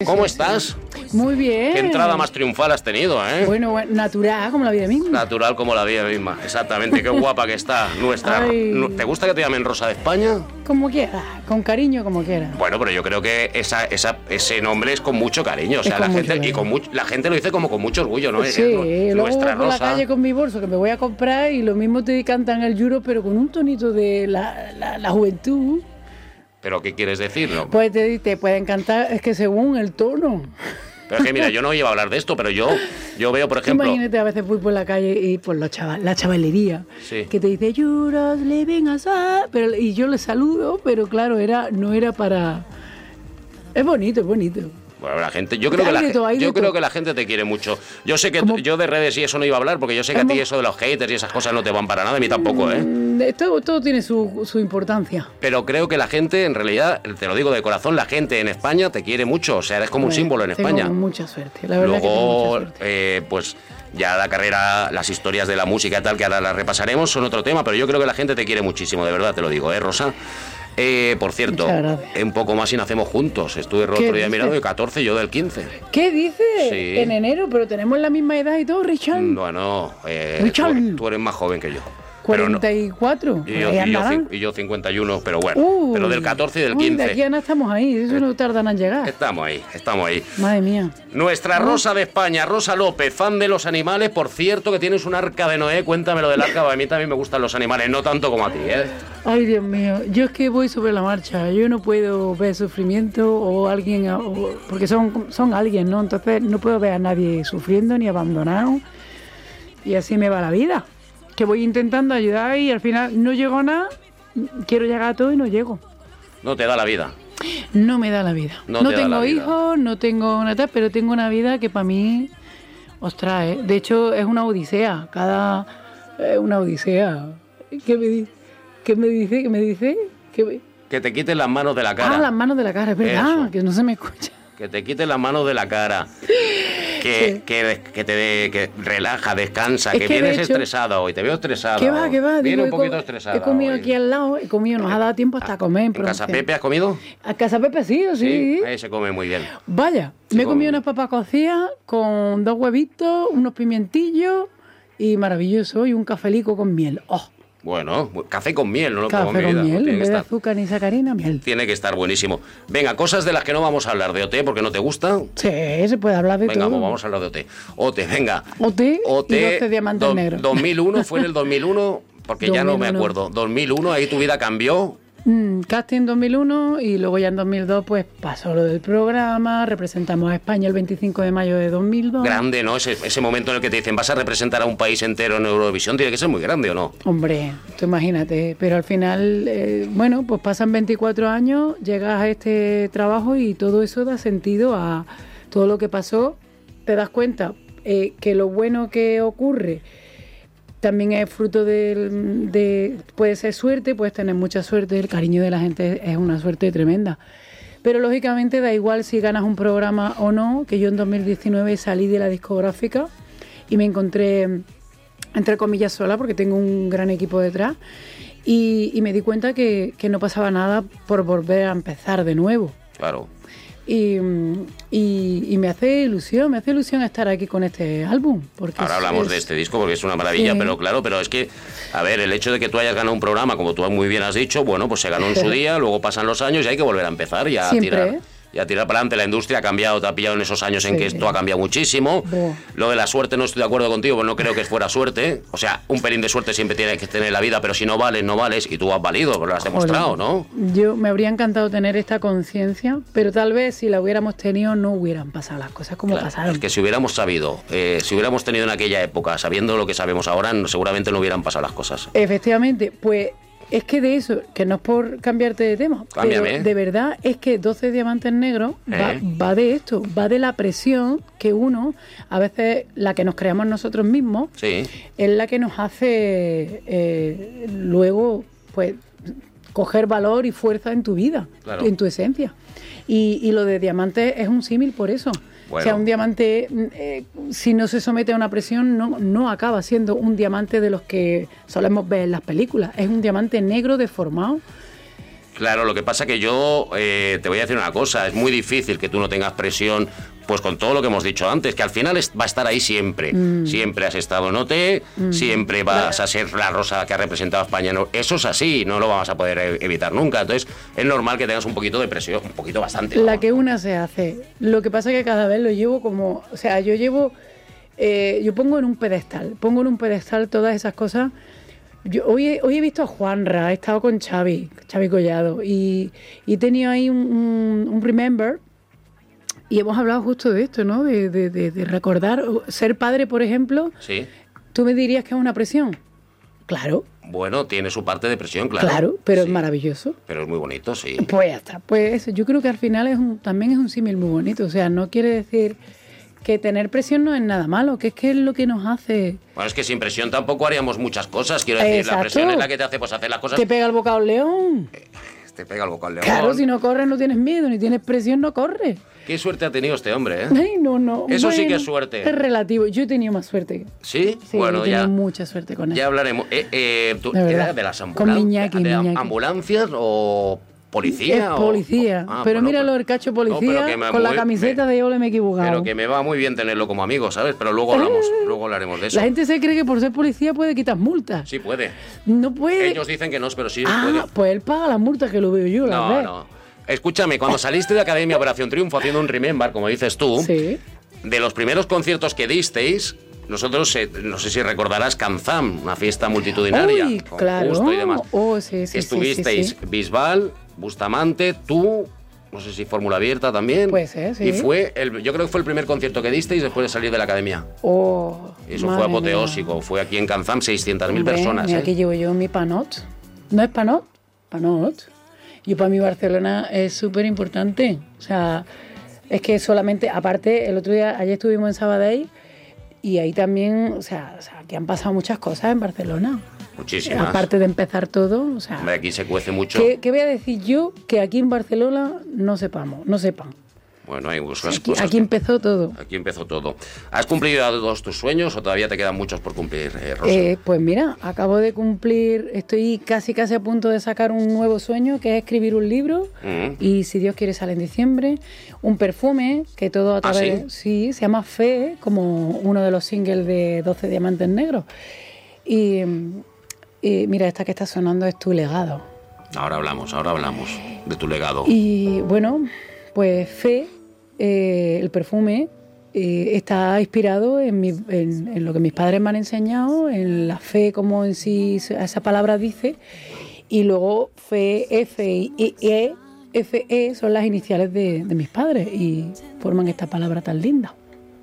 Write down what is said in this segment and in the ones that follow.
¿Cómo estás? Muy bien. Qué entrada más triunfal has tenido, ¿eh? Bueno, natural como la vida misma. Natural como la vida misma, exactamente. Qué guapa que está nuestra... ¿Te gusta que te llamen Rosa de España? Como quiera, con cariño como quiera. Bueno, pero yo creo que ese nombre es con mucho cariño. O sea, la gente lo dice como con mucho orgullo, ¿no? Sí, luego nuestra voy por Rosa. la calle con mi bolso que me voy a comprar y lo mismo te cantan el Euro, pero con un tonito de la juventud. ¿Pero qué quieres decir? ¿No? Pues te pueden cantar, es que según el tono. Pero es que mira, yo no iba a hablar de esto, pero yo veo, por ejemplo... Imagínate, a veces voy por la calle y por la chavalería, sí, que te dice, You're living aside, y yo le saludo, pero claro, no era para... Es bonito, es bonito. Bueno, la gente, yo creo que la gente te quiere mucho. Yo sé que yo de redes y eso no iba a hablar, porque yo sé que a ti eso de los haters y esas cosas no te van para nada, a mí tampoco, ¿eh? Todo tiene su importancia. Pero creo que la gente, en realidad, te lo digo de corazón, la gente en España te quiere mucho, o sea, eres como un símbolo en España. Tengo mucha suerte, la verdad. Luego, que tengo mucha suerte. Pues ya la carrera, las historias de la música y tal, que ahora las repasaremos, son otro tema, pero yo creo que la gente te quiere muchísimo, de verdad te lo digo, Rosa? Por cierto, un poco más y nacemos juntos. Estuve el otro día mirando de 14, yo del 15. ¿Qué dices? Sí. En enero, pero tenemos la misma edad y todo, Richard. Bueno, tú eres más joven que yo. 44. No, y yo 51, pero bueno. Pero del 14 y del 15. De aquí a nada estamos ahí, eso no tardan en llegar. Estamos ahí. Madre mía. Nuestra Rosa de España, Rosa López, fan de los animales. Por cierto, que tienes un arca de Noé. Cuéntame lo del arca, a mí también me gustan los animales, no tanto como a ti, ¿eh? Ay, Dios mío, yo es que voy sobre la marcha. Yo no puedo ver sufrimiento o alguien, porque son alguien, ¿no? Entonces no puedo ver a nadie sufriendo ni abandonado. Y así me va la vida. Que voy intentando ayudar y al final no llego a nada, quiero llegar a todo y no llego. No te da la vida. No me da la vida. No tengo hijos, no tengo nada, pero tengo una vida que para mí, ostras, de hecho es una odisea. Una odisea. ¿Qué me dice? Que te quiten las manos de la cara. Las manos de la cara, es verdad, eso. Que no se me escucha. Que te quiten las manos de la cara. Que relaja, descansa, que vienes estresada hoy, te veo estresada. ¿Qué va? Viene un poquito estresada. He comido hoy. Aquí al lado, nos ha dado tiempo hasta comer. ¿En Casa Pepe has comido? ¿A Casa Pepe sí? Ahí se come muy bien. Vaya, me he comido unas papas cocidas con 2 huevitos, unos pimientillos y maravilloso, y un cafelico con miel. ¡Oh! Bueno, café con miel, no lo café pongo en mi vida. Café con miel, en vez de azúcar ni sacarina, miel. Tiene que estar buenísimo. Venga, cosas de las que no vamos a hablar. ¿De OT porque no te gusta? Sí, se puede hablar de todo. Venga, vamos a hablar de OT. OT, venga. OT y 12 diamantes negros. 2001, fue en el 2001, porque 2001. Ya no me acuerdo. 2001, ahí tu vida cambió. Casting 2001 y luego ya en 2002 pues pasó lo del programa, representamos a España el 25 de mayo de 2002. Grande, ¿no? Ese momento en el que te dicen vas a representar a un país entero en Eurovisión, tiene que ser muy grande, ¿o no? Hombre, tú imagínate, pero al final, bueno, pues pasan 24 años, llegas a este trabajo y todo eso da sentido a todo lo que pasó, te das cuenta que lo bueno que ocurre también es fruto puede ser suerte, puedes tener mucha suerte, el cariño de la gente es una suerte tremenda. Pero lógicamente da igual si ganas un programa o no, que yo en 2019 salí de la discográfica y me encontré, entre comillas, sola, porque tengo un gran equipo detrás, y me di cuenta que no pasaba nada por volver a empezar de nuevo. Claro. Y me hace ilusión estar aquí con este álbum. Porque ahora hablamos de este disco porque es una maravilla, sí. Pero es que, a ver, el hecho de que tú hayas ganado un programa, como tú muy bien has dicho, bueno, pues se ganó en su día, luego pasan los años y hay que volver a empezar y a tirar para adelante. La industria ha cambiado, te ha pillado en esos años en que esto ha cambiado muchísimo. Lo de la suerte no estoy de acuerdo contigo, pues no creo que fuera suerte. O sea, un pelín de suerte siempre tiene que tener en la vida, pero si no vales, no vales, y tú has valido, pues lo has demostrado, ¿no? Yo me habría encantado tener esta conciencia, pero tal vez si la hubiéramos tenido no hubieran pasado las cosas como pasaron. Es que si hubiéramos sabido, si hubiéramos tenido en aquella época, sabiendo lo que sabemos ahora, seguramente no hubieran pasado las cosas. Efectivamente, pues es que de eso, que no es por cambiarte de tema, cámbiame. Pero de verdad es que 12 diamantes negros va de esto, va de la presión que uno, a veces la que nos creamos nosotros mismos, es la que nos hace luego, pues, coger valor y fuerza en tu vida, en tu esencia. Y lo de diamantes es un símil por eso. Bueno. O sea, un diamante, si no se somete a una presión, no acaba siendo un diamante de los que solemos ver en las películas. Es un diamante negro deformado Claro, lo que pasa que yo te voy a decir una cosa, es muy difícil que tú no tengas presión, pues con todo lo que hemos dicho antes, que al final va a estar ahí siempre. Siempre has estado en OT, siempre vas a ser la rosa que ha representado a España. Eso es así, no lo vamos a poder evitar nunca. Entonces es normal que tengas un poquito de presión, un poquito bastante. La que una se hace. Lo que pasa es que cada vez lo llevo como... O sea, yo pongo en un pedestal todas esas cosas. Hoy he visto a Juanra, he estado con Xavi Collado, y he tenido ahí un remember, y hemos hablado justo de esto, ¿no? De recordar, ser padre, por ejemplo. Sí. ¿Tú me dirías que es una presión? Claro. Bueno, tiene su parte de presión, claro. Claro, pero sí. Es maravilloso. Pero es muy bonito, sí. Pues ya está. Pues yo creo que al final también es un símil muy bonito. O sea, no quiere decir que tener presión no es nada malo, que es lo que nos hace... Bueno, es que sin presión tampoco haríamos muchas cosas. Quiero decir, Exacto. La presión es la que te hace pues hacer las cosas... Te pega el bocado al león. Te pega el bocado al león. Claro, si no corres no tienes miedo, ni tienes presión, no corres. Qué suerte ha tenido este hombre, ¿eh? Ay, no. Eso sí que es suerte. Es relativo. Yo he tenido más suerte. ¿Sí? Sí, bueno, he tenido mucha suerte con él. Ya hablaremos. ¿Tú eras de las con Miñaki. ambulancias o policía? Es policía. Pero bueno, míralo, el cacho policía con la camiseta de Ole me he equivocado. Pero que me va muy bien tenerlo como amigo, ¿sabes? Pero luego hablaremos de eso. La gente se cree que por ser policía puede quitar multas. Sí puede. No puede. Ellos dicen que no, pero sí puede. Pues él paga las multas, que lo veo yo. No. Escúchame, cuando saliste de Academia Operación Triunfo haciendo un remember, como dices tú, sí. De los primeros conciertos que disteis, nosotros, no sé si recordarás, Canzam, una fiesta multitudinaria. Uy, con claro. Justo y demás. Sí. Estuvisteis Bisbal, Bustamante, tú, no sé si Fórmula Abierta también. Puede ser, sí. Y yo creo que fue el primer concierto que disteis después de salir de la Academia. Eso fue apoteósico. Mía. Fue aquí en Canzam 600.000 personas. Mira, aquí llevo yo mi panot. ¿No es panot? Panot. Y para mí Barcelona es súper importante. O sea, es que solamente, aparte, ayer estuvimos en Sabadell y ahí también, o sea, que han pasado muchas cosas en Barcelona. Muchísimas. Aparte de empezar todo, o sea... Hombre, aquí se cuece mucho. ¿Qué voy a decir yo que aquí en Barcelona no sepan? Bueno, hay cosas aquí empezó todo. Aquí empezó todo. ¿Has cumplido todos tus sueños o todavía te quedan muchos por cumplir, Rosa? Pues mira, acabo de cumplir, estoy casi a punto de sacar un nuevo sueño, que es escribir un libro, y si Dios quiere sale en diciembre. Un perfume, que todo a través... ¿Sí? Se llama Fe, como uno de los singles de 12 Diamantes Negros. Y mira, esta que está sonando es Tu Legado. Ahora hablamos de tu legado. Y bueno, pues Fe, el perfume, está inspirado en lo que mis padres me han enseñado, en la fe como en sí esa palabra dice, y luego Fe, F-E, son las iniciales de mis padres y forman esta palabra tan linda.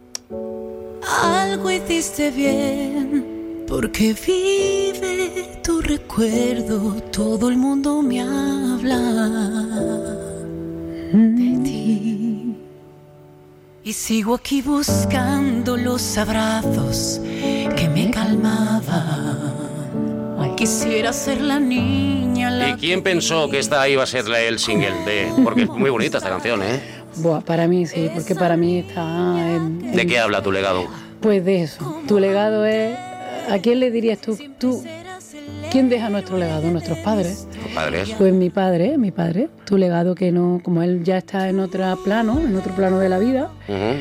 Algo hiciste bien, porque vive tu recuerdo, todo el mundo me habla de ti. Y sigo aquí buscando los abrazos que me calmaban. Quisiera ser la niña. ¿Y quién pensó que esta iba a ser el single de...? Porque es muy bonita esta canción, ¿eh? Buah, para mí sí, porque para mí está ¿De qué habla tu legado? Pues de eso. Tu legado es... ¿A quién le dirías tú? ¿Quién deja nuestro legado? ¿Nuestros padres? ¿Los padres? Pues mi padre. Tu legado, que no... Como él ya está en otro plano de la vida,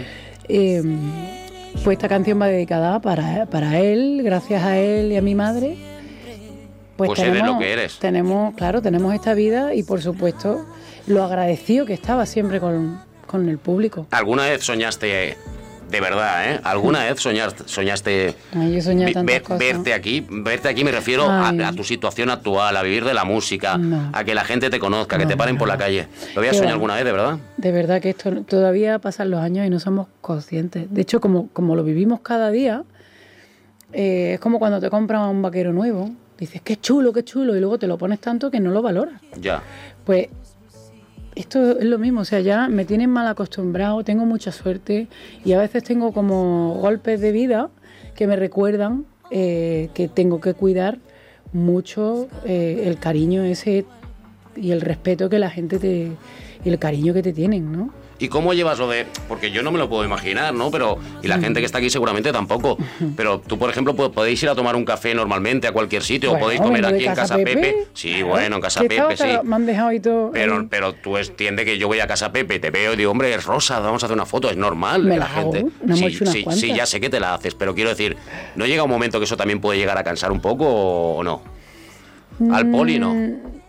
pues esta canción va dedicada para él, gracias a él y a mi madre. Pues eres lo que eres. Tenemos esta vida y, por supuesto, lo agradecido que estaba siempre con el público. ¿Alguna vez soñaste, de verdad, alguna vez soñaste Ay, yo soñé tantas cosas. Verte aquí me refiero a tu situación actual, a vivir de la música, a que la gente te conozca, que te paren por la calle? ¿Lo habías soñado alguna vez, de verdad? De verdad que esto todavía pasan los años y no somos conscientes. De hecho, como lo vivimos cada día, es como cuando te compras un vaquero nuevo. Dices, qué chulo, y luego te lo pones tanto que no lo valoras. Ya. Pues esto es lo mismo, o sea, ya me tienen mal acostumbrado, tengo mucha suerte y a veces tengo como golpes de vida que me recuerdan que tengo que cuidar mucho el cariño ese y el respeto que la gente y el cariño que te tienen, ¿no? ¿Y cómo llevas lo de...? Porque yo no me lo puedo imaginar, ¿no? Pero y la gente que está aquí seguramente tampoco. Pero tú, por ejemplo, podéis ir a tomar un café normalmente a cualquier sitio, o podéis comer aquí en Casa Pepe. Sí, bueno, en Casa Pepe, sí. Me han dejado y todo. Pero tú entiendes que yo voy a Casa Pepe, te veo y digo, hombre, es Rosa, vamos a hacer una foto, es normal. Me la gente. Sí, ya sé que te la haces, pero quiero decir, ¿no llega un momento que eso también puede llegar a cansar un poco o no? Al Poli, ¿no?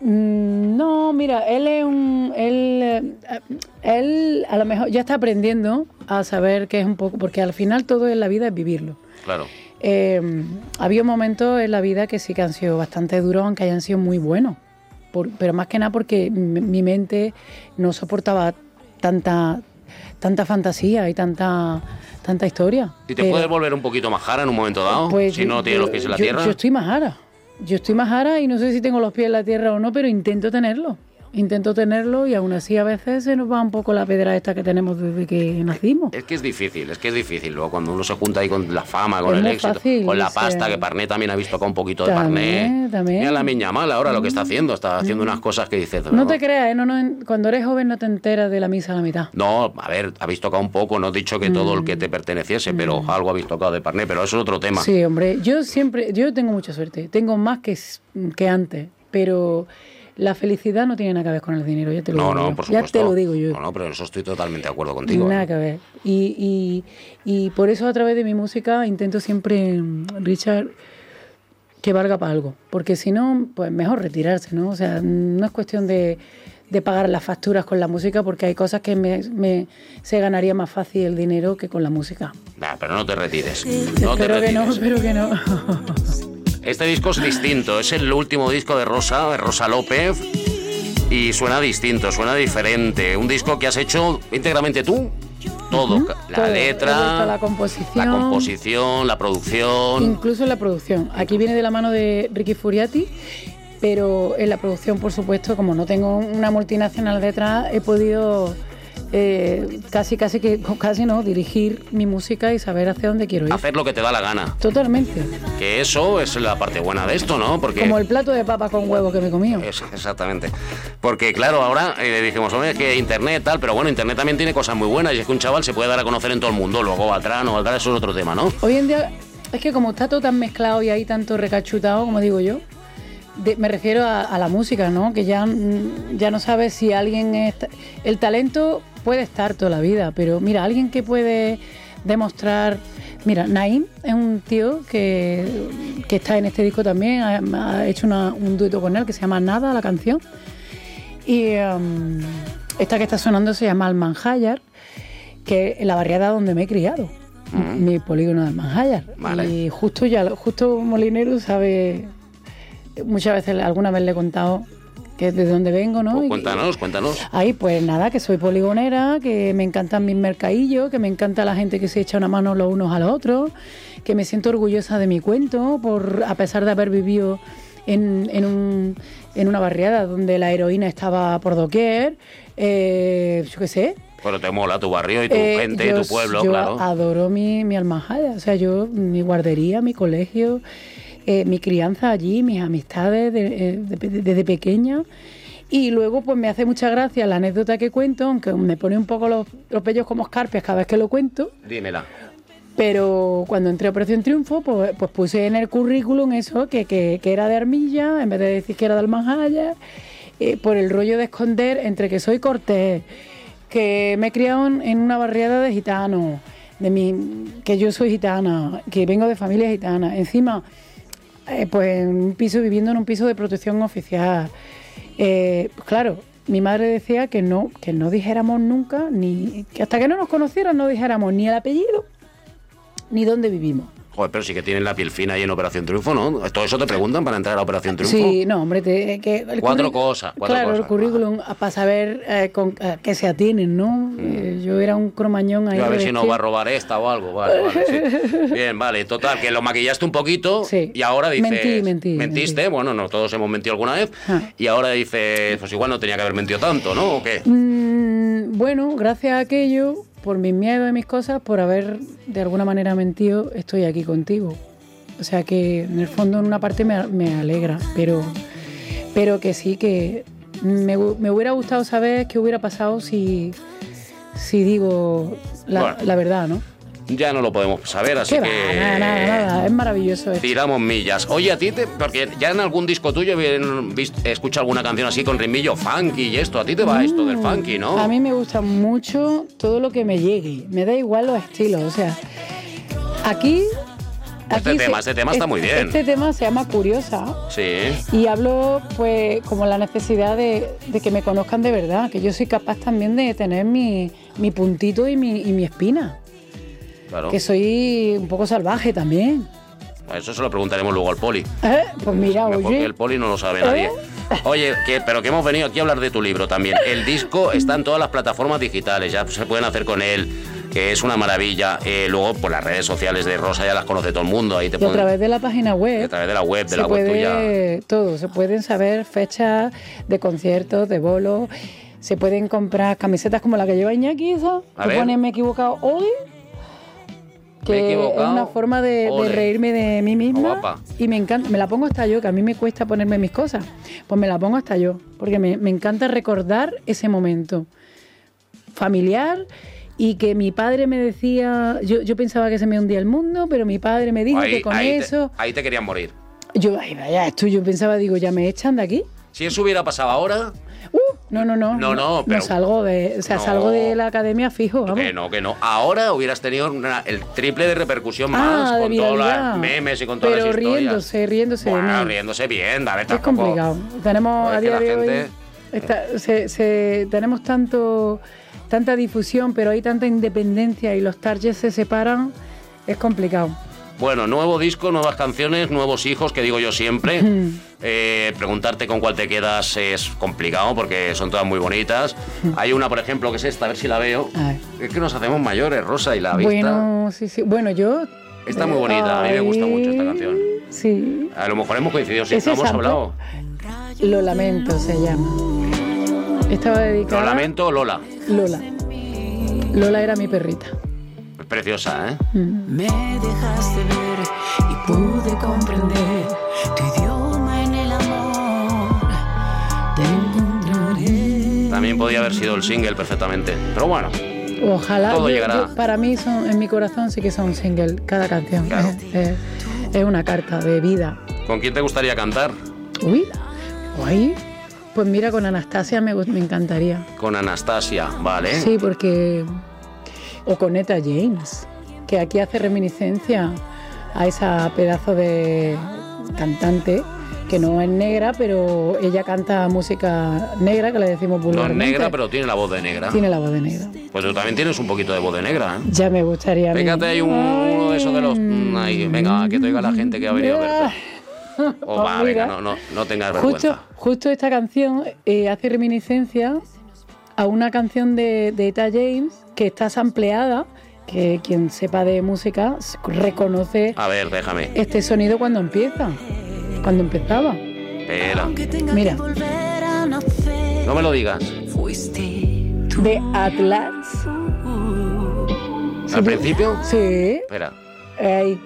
No, mira, él a lo mejor ya está aprendiendo a saber que es un poco, porque al final todo en la vida es vivirlo. Claro. Había momentos en la vida que sí que han sido bastante duros, aunque hayan sido muy buenos. Pero más que nada porque mi mente no soportaba tanta fantasía y tanta historia. ¿Y te puedes volver un poquito majara en un momento dado? Pues si no tienes los pies en la tierra. Yo estoy majara y no sé si tengo los pies en la tierra o no, pero intento tenerlo y aún así a veces se nos va un poco la pedra esta que tenemos desde que nacimos. Es que es difícil. Luego cuando uno se junta ahí con la fama, con el éxito, fácil, con la pasta, que Parné también ha visto acá un poquito de Parné. Mira la Miña Mala ahora lo que está haciendo unas cosas que dices... No te creas, cuando eres joven no te enteras de la misa a la mitad. No, a ver, habéis tocado un poco, no he dicho que todo el que te perteneciese, pero algo habéis tocado de Parné, pero eso es otro tema. Sí, hombre, yo tengo mucha suerte, tengo más que antes, pero... La felicidad no tiene nada que ver con el dinero, ya te lo digo yo. Por supuesto. Ya te lo digo yo. No, pero en eso estoy totalmente de acuerdo contigo. Nada que ver. Y por eso a través de mi música intento siempre, Richard, que valga para algo. Porque si no, pues mejor retirarse, ¿no? O sea, no es cuestión de pagar las facturas con la música, porque hay cosas que se ganaría más fácil el dinero que con la música. Nah, pero no te retires. Espero que no. Este disco es distinto, es el último disco de Rosa López, y suena distinto, suena diferente. Un disco que has hecho íntegramente tú, todo, la letra, la composición, la producción. Incluso la producción. Aquí viene de la mano de Ricky Furiati, pero en la producción, por supuesto, como no tengo una multinacional detrás, he podido... casi no, dirigir mi música y saber hacia dónde quiero ir. Hacer lo que te da la gana. Totalmente. Que eso es la parte buena de esto, ¿no? Porque como el plato de papa con huevo que me comí. Exactamente. Porque claro, ahora dijimos, hombre, es que internet tal, pero bueno, internet también tiene cosas muy buenas y es que un chaval se puede dar a conocer en todo el mundo, luego valdrá, no valdrá, eso es otro tema, ¿no? Hoy en día es que como está todo tan mezclado y hay tanto recachutado, como digo yo, me refiero a la música, ¿no? Que ya no sabes si alguien el talento puede estar toda la vida, pero mira, alguien que puede demostrar... Mira, Naim es un tío que está en este disco también, ha hecho un dueto con él que se llama Nada, la canción, y esta que está sonando se llama Almanjayar, que es la barriada donde me he criado, mi polígono de Almanjayar. Vale. Y justo Molinero sabe... Muchas veces, alguna vez le he contado que es de dónde vengo, ¿no? Pues cuéntanos. Ahí, pues nada, que soy poligonera, que me encantan mis mercadillos, que me encanta la gente que se echa una mano los unos a los otros, que me siento orgullosa de mi cuento, a pesar de haber vivido en una barriada donde la heroína estaba por doquier, yo qué sé. Pero te mola tu barrio y tu gente y tu pueblo, claro. Yo adoro mi Almanjaya, o sea, mi guardería, mi colegio... mi crianza allí, mis amistades desde pequeña, y luego pues me hace mucha gracia la anécdota que cuento, aunque me pone un poco los pellos como escarpias cada vez que lo cuento. Dímela. Pero cuando entré a Operación Triunfo, pues puse en el currículum eso, que era de Armilla, en vez de decir que era de Almanjaya, por el rollo de esconder entre que soy cortés, que me he criado en una barriada de gitanos, que yo soy gitana, que vengo de familia gitana, encima... pues viviendo en un piso de protección oficial. Claro, mi madre decía que no dijéramos nunca, que hasta que no nos conocieran no dijéramos ni el apellido ni dónde vivimos. Joder, pero sí que tienen la piel fina ahí en Operación Triunfo, ¿no? ¿Todo eso te preguntan para entrar a Operación Triunfo? Sí, no, hombre, cuatro cosas. Claro, el currículum, para saber con qué se atienen, ¿no? Yo era un cromañón ahí. Yo a ver si no va a robar esta o algo. Vale, sí. Bien, vale, total, que lo maquillaste un poquito, sí. Y ahora dices... Mentiste, bueno, no, todos hemos mentido alguna vez, y ahora dices, pues igual no tenía que haber mentido tanto, ¿no? ¿O qué? Bueno, gracias a aquello... por mis miedos y mis cosas, por haber de alguna manera mentido, estoy aquí contigo. O sea que en el fondo en una parte me alegra, pero que sí, que me hubiera gustado saber qué hubiera pasado si si digo la verdad, ¿no? Ya no lo podemos saber, así que... Nada, es maravilloso esto. Tiramos millas. Oye, a ti, porque ya en algún disco tuyo he escuchado alguna canción así con ritmillo funky y esto. A ti te va esto del funky, ¿no? A mí me gusta mucho todo lo que me llegue. Me da igual los estilos, o sea... Aquí este tema está muy bien. Este tema se llama Curiosa. Sí. Y hablo, pues, como la necesidad de que me conozcan de verdad. Que yo soy capaz también de tener mi puntito y mi espina. Claro. Que soy un poco salvaje también. Eso se lo preguntaremos luego al Poli. Pues mira, oye. Porque el Poli no lo sabe nadie. Oye, pero que hemos venido aquí a hablar de tu libro también. El disco está en todas las plataformas digitales, ya se pueden hacer con él, que es una maravilla. Luego, pues las redes sociales de Rosa ya las conoce todo el mundo. Ahí te a través de la página web. A través de la web, de la web tuya. Todo, se pueden saber fechas de conciertos, de bolos. Se pueden comprar camisetas como la que lleva Iñaki, esa. Que pone Me he equivocado hoy. Que es una forma de reírme de mí misma. Y me encanta, me la pongo hasta yo, que a mí me cuesta ponerme mis cosas. Pues me la pongo hasta yo, porque me encanta recordar ese momento familiar. Y que mi padre me decía, yo pensaba que se me hundía el mundo, pero mi padre me dijo que con eso... Ahí te querían morir. Yo pensaba, digo, ya me echan de aquí. Si eso hubiera pasado ahora... No, pero salgo de la academia fijo, vamos. Que no. Ahora hubieras tenido el triple de repercusión más, con todos los memes y con todas las historias. Pero riéndose de mí. Riéndose bien, a ver, es complicado. Tenemos a día de hoy... tenemos tanta difusión, pero hay tanta independencia y los targets se separan, es complicado. Bueno, nuevo disco, nuevas canciones, nuevos hijos, que digo yo siempre. Preguntarte con cuál te quedas es complicado porque son todas muy bonitas. Hay una, por ejemplo, que es esta, a ver si la veo. Es que nos hacemos mayores, Rosa, y la vista... Bueno, sí. Bueno, yo... Está muy bonita, a mí me gusta mucho esta canción. Sí. A lo mejor hemos coincidido, sí, no hemos hablado. Lo lamento, se llama. Estaba dedicada... ¿Lo lamento o Lola? Lola era mi perrita. Es preciosa, ¿eh? Me dejaste ver y pude comprender tu idioma en el amor. Te encontraré. También podía haber sido el single perfectamente, pero bueno. Ojalá. Todo llegará. Para mí, en mi corazón sí que son single cada canción. Claro. Es una carta de vida. ¿Con quién te gustaría cantar? Pues mira, con Anastasia me encantaría. Con Anastasia, vale. Sí, porque... O con Etta James, que aquí hace reminiscencia a esa pedazo de cantante que no es negra, pero ella canta música negra, que le decimos vulgarmente. No es negra, pero tiene la voz de negra. Tiene la voz de negra. Pues tú también tienes un poquito de voz de negra, ¿eh? Ya me gustaría. Fíjate, hay uno de esos de los... Ay, venga, que te oiga la gente que ha venido a verte. Venga, no tengas vergüenza. Justo esta canción hace reminiscencia a una canción de Etta James que está sampleada, que quien sepa de música reconoce. A ver, déjame. Este sonido cuando empezaba. Espera. Mira. No me lo digas. De Atlas. ¿Al principio? Sí. Espera. Ahí.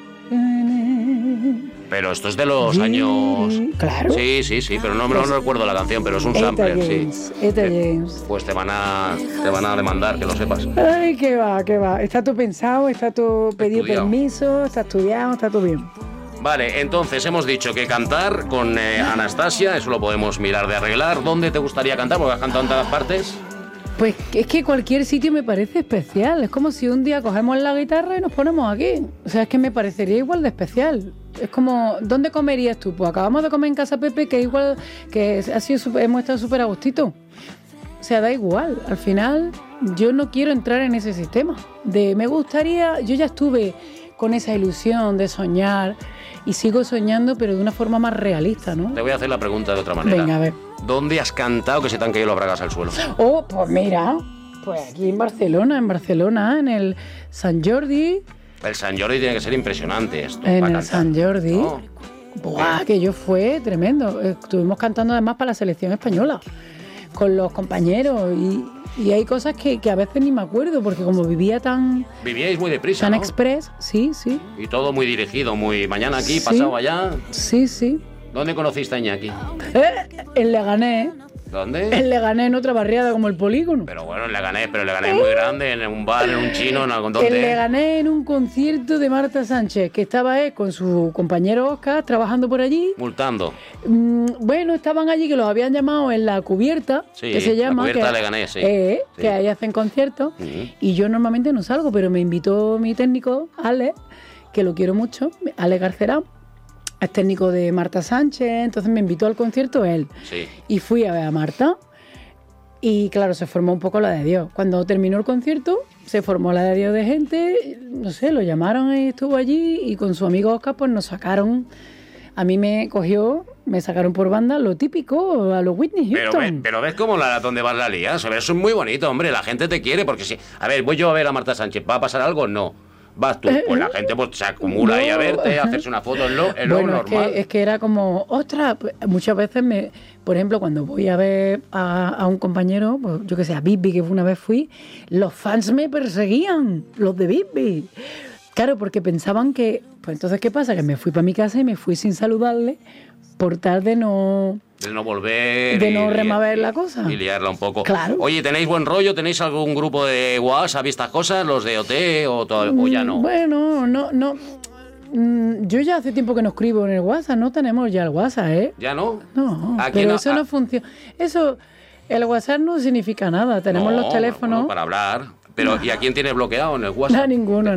Pero esto es de los años... Claro. Sí, pero no recuerdo la canción, pero es un sampler, Etta James. Pues te van a demandar, que lo sepas. Ay, qué va. Está todo pensado, está todo pedido permiso, está estudiado, está todo bien. Vale, entonces hemos dicho que cantar con Anastasia, eso lo podemos mirar de arreglar. ¿Dónde te gustaría cantar? Porque has cantado en todas partes. Pues es que cualquier sitio me parece especial. Es como si un día cogemos la guitarra y nos ponemos aquí. O sea, es que me parecería igual de especial. Es como, ¿dónde comerías tú? Pues acabamos de comer en casa Pepe, que igual, que hemos estado súper a gustito. O sea, da igual. Al final, yo no quiero entrar en ese sistema. Me gustaría, yo ya estuve con esa ilusión de soñar y sigo soñando, pero de una forma más realista, ¿no? Te voy a hacer la pregunta de otra manera. Venga, a ver. ¿Dónde has cantado que se te han caído las bragas al suelo? Pues mira, pues aquí en Barcelona, en el Sant Jordi. El Sant Jordi tiene que ser impresionante esto. En el Sant Jordi. ¿No? Buah, que yo fue tremendo. Estuvimos cantando además para la selección española, con los compañeros, y hay cosas que a veces ni me acuerdo, porque como Vivíais muy deprisa, tan ¿no? express, sí. Y todo muy dirigido, muy mañana aquí, pasado allá. Sí. ¿Dónde conociste a Iñaki? En Leganés. ¿Dónde? En Leganés, en otra barriada como el Polígono. Pero bueno, en Leganés es muy grande, en un bar, en un chino, en algún... ¿Dónde? En Leganés, en un concierto de Marta Sánchez, que estaba con su compañero Oscar trabajando por allí. Multando. Bueno, estaban allí, que los habían llamado en La Cubierta, sí, que se llama. La Cubierta de Leganés, sí. Que ahí hacen conciertos. Y yo normalmente no salgo, pero me invitó mi técnico, Ale, que lo quiero mucho, Ale Garcerá. Es técnico de Marta Sánchez, entonces me invitó al concierto él. Sí. Y fui a ver a Marta. Y claro, se formó un poco la de Dios. Cuando terminó el concierto, se formó la de Dios de gente. No sé, lo llamaron y estuvo allí. Y con su amigo Oscar, pues nos sacaron. A mí me sacaron por banda lo típico, a los Whitney Houston. Pero ves cómo donde vas la lías. A ver, eso es muy bonito, hombre. La gente te quiere porque si... A ver, voy yo a ver a Marta Sánchez. ¿Va a pasar algo? No. Vas tú, pues la gente pues se acumula ahí a verte, a hacerse una foto, es lo normal. Es que era como, ostras, muchas veces por ejemplo, cuando voy a ver a un compañero, pues, yo que sé, a Bibi, que una vez fui, los fans me perseguían, los de Bibi. Claro, porque pensaban que, pues entonces, ¿qué pasa? Que me fui para mi casa y me fui sin saludarle por tal de no volver... De no remaver la cosa. Y liarla un poco. Claro. Oye, ¿tenéis buen rollo? ¿Tenéis algún grupo de WhatsApp y estas cosas? ¿Los de OT o ya no? Bueno, no. Yo ya hace tiempo que no escribo en el WhatsApp. No tenemos ya el WhatsApp, ¿eh? ¿Ya no? No, pero eso no funciona. Eso, el WhatsApp no significa nada. Tenemos los teléfonos... Bueno, para hablar. Pero, ¿y a quién tienes bloqueado en el WhatsApp? No, ninguno.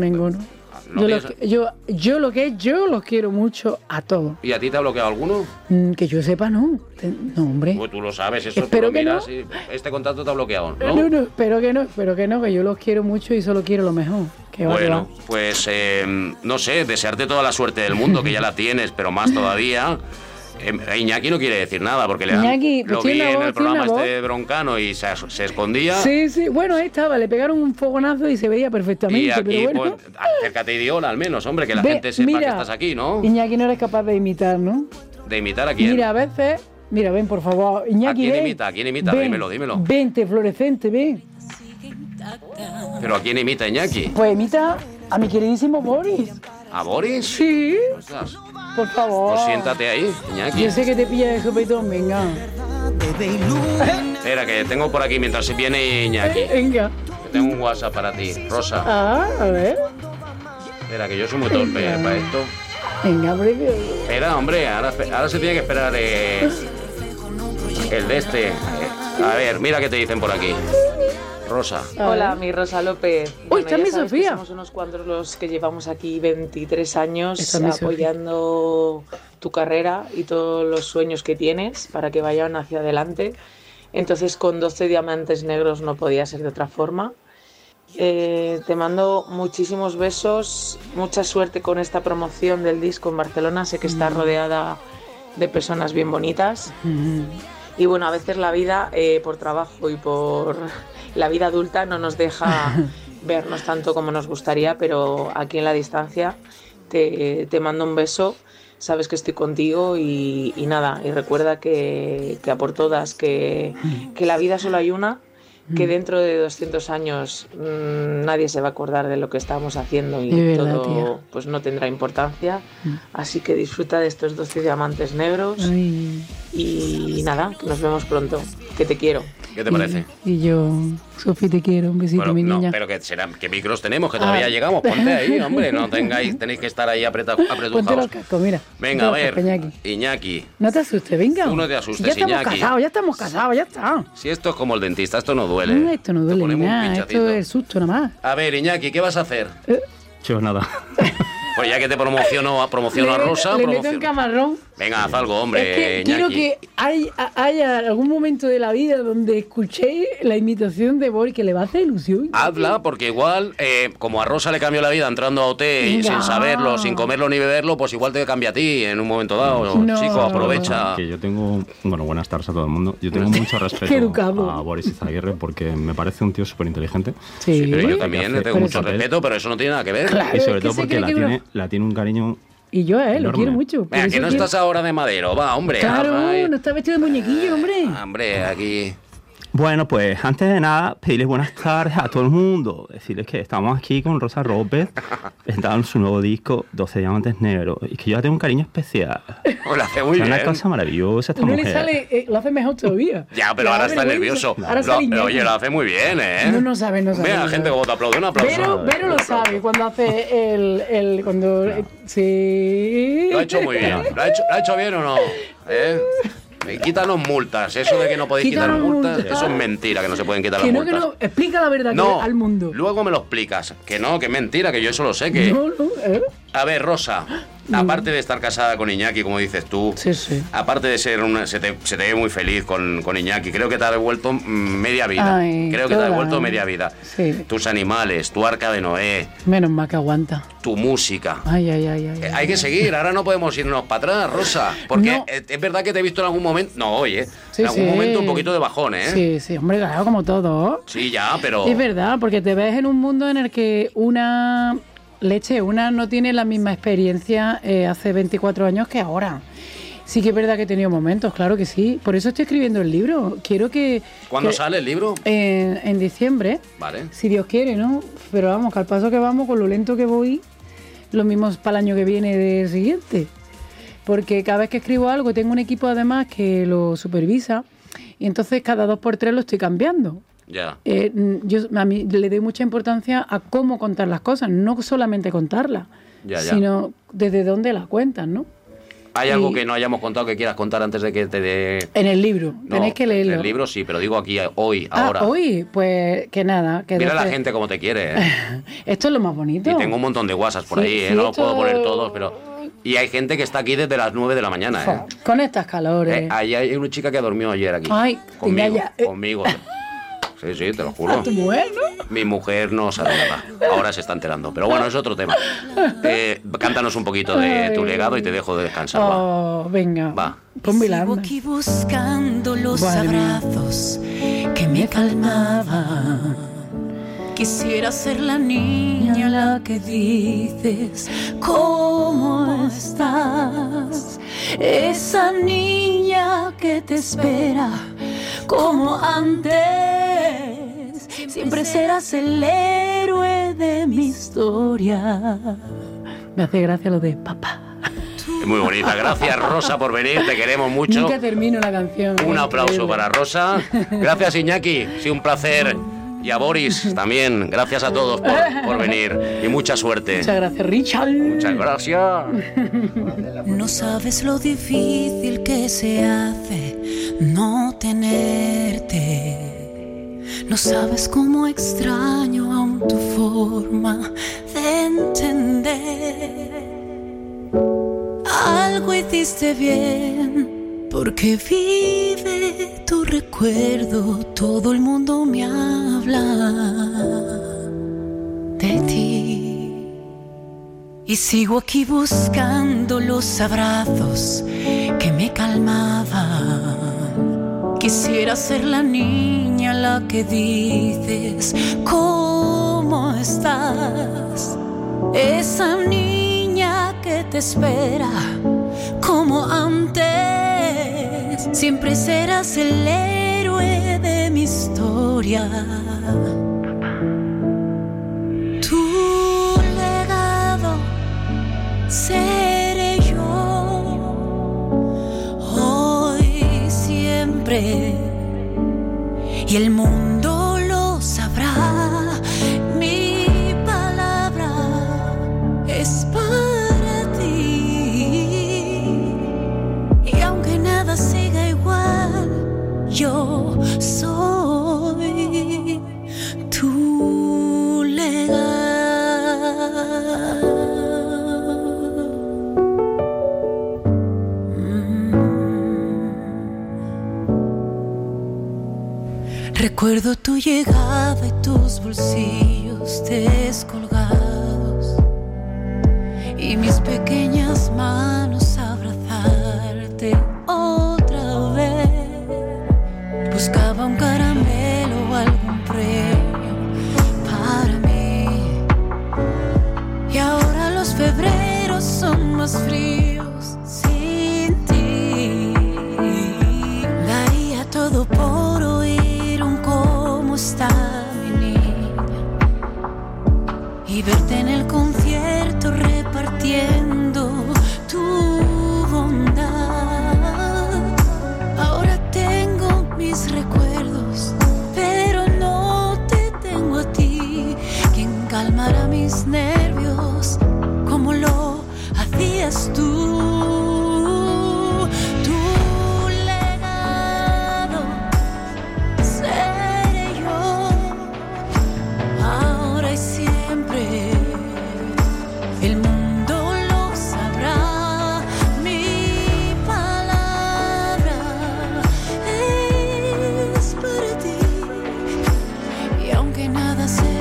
Yo los quiero mucho a todos. ¿Y a ti te ha bloqueado alguno? Que yo sepa, no. No, hombre. Pues tú lo sabes, eso espero tú lo miras no. y este contacto te ha bloqueado, ¿no? No, espero que no, que yo los quiero mucho y solo quiero lo mejor. Bueno, pues no sé, desearte toda la suerte del mundo, que ya la tienes, pero más todavía. Iñaki no quiere decir nada porque lo vi en el programa de Broncano y se escondía. Sí, bueno, ahí estaba, le pegaron un fogonazo y se veía perfectamente. Y aquí, pero bueno. pues, acércate y di hola al menos, hombre, que la gente sepa que estás aquí, ¿no? Iñaki, no eres capaz de imitar, ¿no? ¿De imitar a quién? Mira, a veces... Mira, ven, por favor. Iñaki, ¿A quién imita? Ven, dímelo. Vente, fluorescente, ven. ¿Pero a quién imita Iñaki? Pues imita a mi queridísimo Boris. ¿A Boris? Sí. Por favor. Pues siéntate ahí, Iñaki. Yo sé que te pilla de sopetón, venga. Espera, que tengo por aquí mientras viene Iñaki. Venga. Que tengo un WhatsApp para ti, Rosa. A ver. Espera, que yo soy muy torpe para esto. Venga, hombre. Espera, hombre, ahora se tiene que esperar el de este. A ver, mira qué te dicen por aquí. Rosa. Hola, mi Rosa López. Uy, está mi Sofía. Somos unos cuantos los que llevamos aquí 23 años apoyando tu carrera y todos los sueños que tienes para que vayan hacia adelante. Entonces, con 12 diamantes negros no podía ser de otra forma. Te mando muchísimos besos, mucha suerte con esta promoción del disco en Barcelona. Sé que estás rodeada de personas bien bonitas. Y bueno, a veces la vida, por trabajo y por la vida adulta, no nos deja vernos tanto como nos gustaría, pero aquí en la distancia te mando un beso, sabes que estoy contigo y nada, y recuerda que a por todas, que la vida solo hay una, que dentro de 200 años nadie se va a acordar de lo que estamos haciendo y verdad, todo pues no tendrá importancia, así que disfruta de estos 12 diamantes negros. Y nada, que nos vemos pronto, que te quiero. ¿Qué te parece? Y yo, Sofi, te quiero, un besito, mi niña. No, pero ¿qué micros tenemos? Que todavía llegamos, ponte ahí, hombre, no tenéis que estar ahí apretujados. Ponte los cascos, mira. Venga, a ver, Iñaki. No te asustes, venga. Tú no te asustes, Iñaki. Ya estamos casados, ya está. Si esto es como el dentista, esto no duele. Esto no duele nada, esto es el susto nada más. A ver, Iñaki, ¿qué vas a hacer? Yo nada. Pues ya que te promociono a Rosa... Le meto en camarón. Venga, haz algo, hombre, es que quiero que haya algún momento de la vida donde escuchéis la imitación de Boris, que le va a hacer ilusión. Hazla, porque igual, como a Rosa le cambió la vida entrando a OT y sin saberlo, sin comerlo ni beberlo, pues igual te cambia a ti en un momento dado. No. Chico, aprovecha. Que yo tengo... Bueno, buenas tardes a todo el mundo. Yo tengo mucho respeto a Boris Izaguirre porque me parece un tío súper inteligente. Sí, pero yo también le tengo mucho respeto, pero eso no tiene nada que ver. Claro, y sobre todo porque la tiene un cariño... Y yo a él lo quiero mucho. Venga, que no estás ahora de Madero, va, hombre. Claro, no está vestido de muñequillo, hombre. Hombre, aquí... Bueno, pues antes de nada, pedirles buenas tardes a todo el mundo. Decirles que estamos aquí con Rosa López, presentando su nuevo disco, 12 Diamantes Negros, y que yo la tengo un cariño especial. Lo hace muy bien. Es una cosa maravillosa esta mujer. Le sale, lo hace mejor todavía. Ya, pero ahora está nervioso. Pero oye, lo hace muy bien, ¿eh? No sabe. Mira, la gente como te aplaude, un aplauso. Pero lo sabe, cuando hace cuando sí. Lo ha hecho muy bien. ¿Lo ha hecho bien o no? Quítanos multas. Eso de que no podéis quitar multas, eso es mentira, que no se pueden quitar las multas. Que no, explica la verdad al mundo. Luego me lo explicas. Que no, que es mentira, que yo eso lo sé. Que... A ver, Rosa, aparte de estar casada con Iñaki, como dices tú, sí. Aparte de ser se te ve muy feliz con Iñaki, creo que te ha devuelto media vida. Creo que te ha devuelto media vida. Sí. Tus animales, tu arca de Noé. Menos mal que aguanta. Tu música. Ay. Hay que seguir, ahora no podemos irnos para atrás, Rosa. Porque es verdad que te he visto en algún momento. No, oye, en algún momento un poquito de bajón, ¿eh? Sí, hombre, claro, como todo. Sí, ya, pero. Es verdad, porque te ves en un mundo en el que una no tiene la misma experiencia hace 24 años que ahora. Sí que es verdad que he tenido momentos, claro que sí. Por eso estoy escribiendo el libro. Quiero que... ¿Cuándo sale el libro? En diciembre. Vale. Si Dios quiere, ¿no? Pero vamos, que al paso que vamos, con lo lento que voy, lo mismo para el año que viene del siguiente. Porque cada vez que escribo algo, tengo un equipo además que lo supervisa, y entonces cada 2x3 lo estoy cambiando. Ya. Yo a mí le doy mucha importancia a cómo contar las cosas, no solamente contarlas, sino desde dónde las cuentas, ¿no? ¿Hay algo que no hayamos contado que quieras contar antes de que te dé...? En el libro, tenéis que leerlo. En el libro sí, pero digo aquí, hoy, ahora. Hoy, pues que nada. Que mira la gente cómo te quiere, Esto es lo más bonito. Y tengo un montón de WhatsApps por ahí, no los puedo poner todos, pero... Y hay gente que está aquí desde las 9 de la mañana, Con estas calores. Ahí hay una chica que durmió ayer aquí. Ay, conmigo. Sí, te lo juro. ¿A tu mujer, no? Mi mujer no sabe nada. Ahora se está enterando. Pero bueno, es otro tema. Cántanos un poquito de tu legado y te dejo de descansar. Venga. Va. Sigo aquí buscando los abrazos que me calmaban. Quisiera ser la niña la que dices, ¿cómo estás? Esa niña que te espera como antes. Siempre serás el héroe de mi historia. Me hace gracia lo de papá. Es muy bonita. Gracias, Rosa, por venir. Te queremos mucho. Nunca termino la canción. Un aplauso para Rosa. Gracias, Iñaki. Ha sido un placer. Y a Boris también. Gracias a todos por venir. Y mucha suerte. Muchas gracias, Richard. Muchas gracias. No sabes lo difícil que se hace no tenerte. No sabes cómo extraño aún tu forma de entender. Algo hiciste bien, porque vive tu recuerdo. Todo el mundo me habla de ti. Y sigo aquí buscando los abrazos que me calmaban. Quisiera ser la niña la que dices, ¿cómo estás? Esa niña que te espera como antes. Siempre serás el héroe de mi historia. Tu legado seré yo, hoy, siempre, y el mundo lo sabrá. Mi palabra es para ti, y aunque nada siga igual, yo soy tu legado. Recuerdo tu llegada y tus bolsillos descolgados, y mis pequeñas manos abrazarte otra vez. Buscaba un caramelo o algún premio para mí, y ahora los febreros son más fríos sin ti. Daría todo por oír un y verte en el concierto repartiendo tu bondad. Ahora tengo mis recuerdos, pero no te tengo a ti, quien calmará mis nervios como lo hacías tú. El mundo lo sabrá, mi palabra es para ti, y aunque nada sea